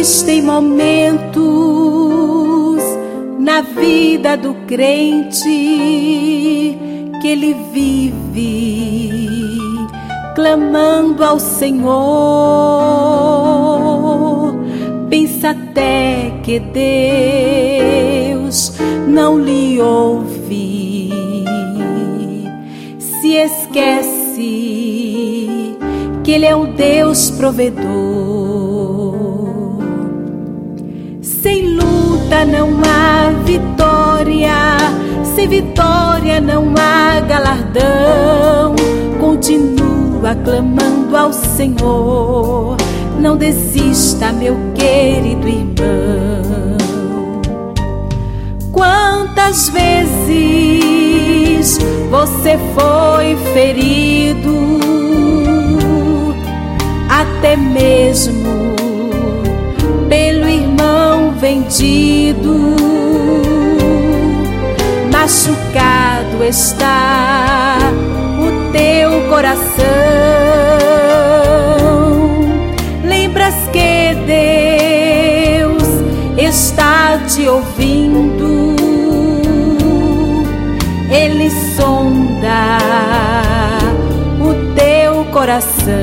Existem momentos na vida do crente que ele vive clamando ao Senhor. Pensa até que Deus não lhe ouve, se esquece que Ele é o Deus provedor. Sem luta não há vitória, sem vitória não há galardão. Continua clamando ao Senhor, não desista, meu querido irmão. Quantas vezes você foi ferido, até mesmo pelo irmão vendido? Machucado está o teu coração. Lembras que Deus está te ouvindo, Ele sonda o teu coração.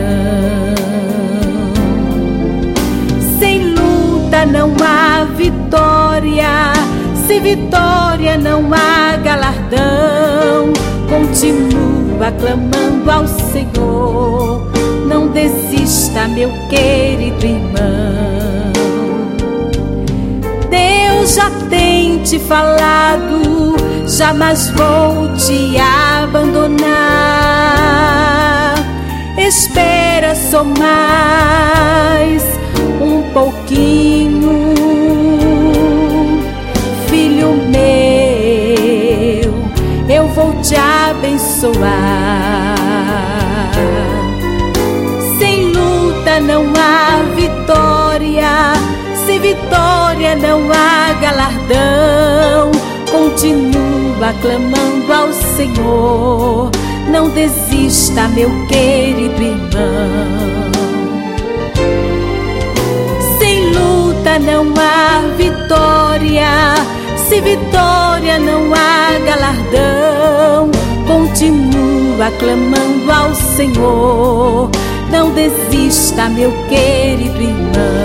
Sem luta não há vitória, sem vitória não há galardão. Continua clamando ao Senhor, não desista, meu querido irmão. Deus já tem te falado, jamais vou te abandonar. Espera só mais um pouquinho, filho meu, eu vou te abençoar. Sem luta não há vitória, sem vitória não há galardão. Continua clamando ao Senhor, não desista, meu querido irmão. Sem luta não há vitória, sem vitória não há galardão. Continua clamando ao Senhor, não desista, meu querido irmão.